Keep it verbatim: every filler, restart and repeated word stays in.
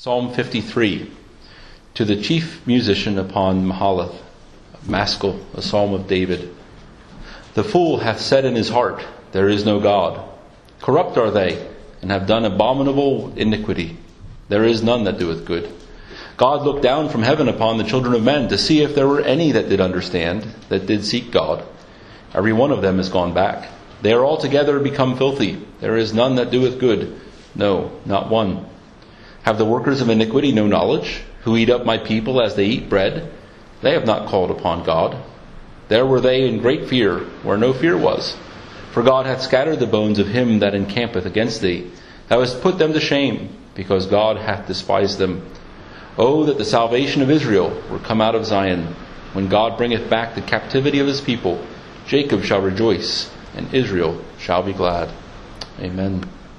Psalm fifty-three. To the chief musician upon Mahalath, Maskil, a psalm of David. The fool hath said in his heart, there is no God. Corrupt are they, and have done abominable iniquity. There is none that doeth good. God looked down from heaven upon the children of men to see if there were any that did understand, that did seek God. Every one of them is gone back. They are altogether become filthy. There is none that doeth good. No, not one. Have the workers of iniquity no knowledge, who eat up my people as they eat bread? They have not called upon God. There were they in great fear, where no fear was. For God hath scattered the bones of him that encampeth against thee. Thou hast put them to shame, because God hath despised them. Oh, that the salvation of Israel were come out of Zion. When God bringeth back the captivity of his people, Jacob shall rejoice, and Israel shall be glad. Amen.